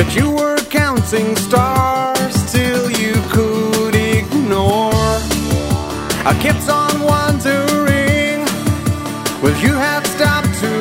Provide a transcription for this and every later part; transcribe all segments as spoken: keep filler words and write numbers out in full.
that you were counting stars till you could ignore. I kept on wondering, well, you had stopped to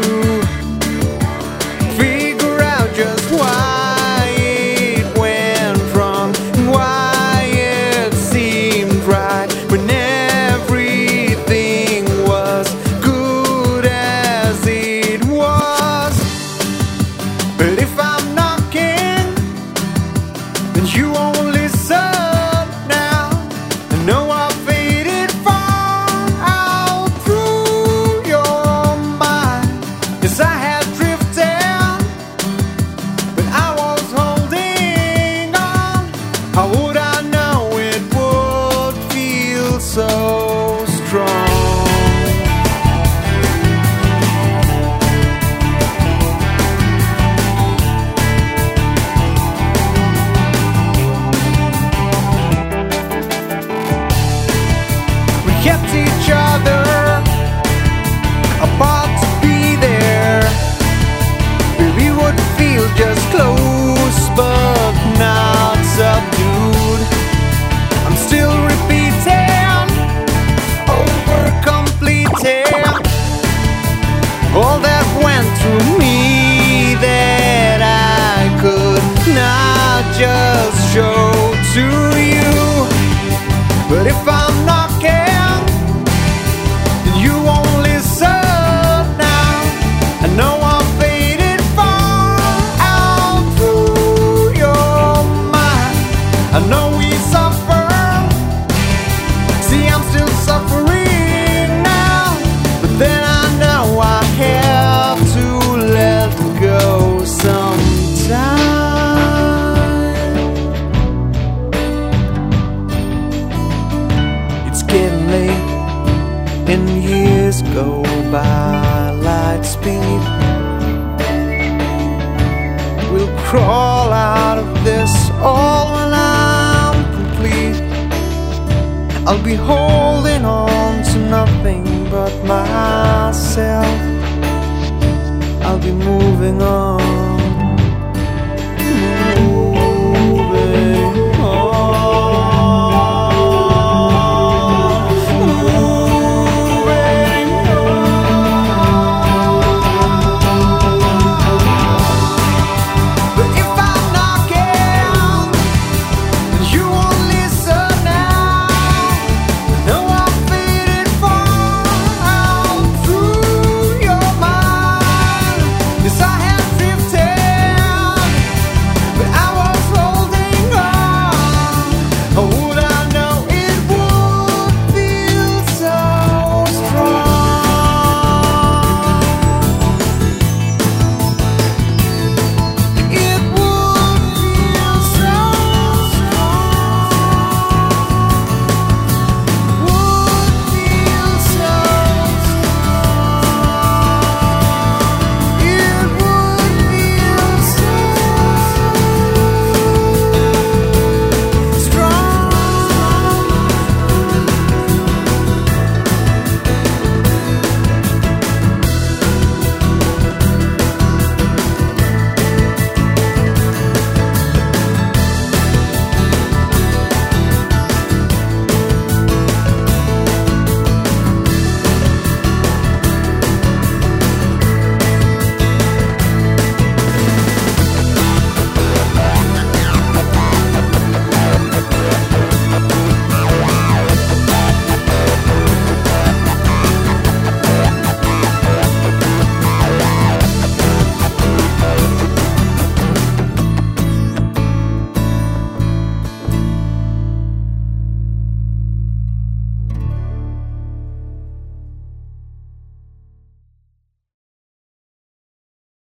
figure out just why it went wrong, and why it seemed right when everything was good as it was. But if I'm knocking, then you won't listen now. I know I faded far out through your mind. Yes, I had drifted, but I was holding on. How would I know it would feel so strong? We kept each other apart to be there. We would feel just close, but not subdued. I'm still repeating, over completing all that went through me that I could not just show to you. But if I'm knocking, then you won't listen now. I know I faded far out through your mind. I know we suffer. See, I'm still suffering now, but then I know I have to let go sometime. It's getting late and years go by light speed. We'll crawl out of this all when I'm complete. I'll be holding on to nothing but myself. I'll be moving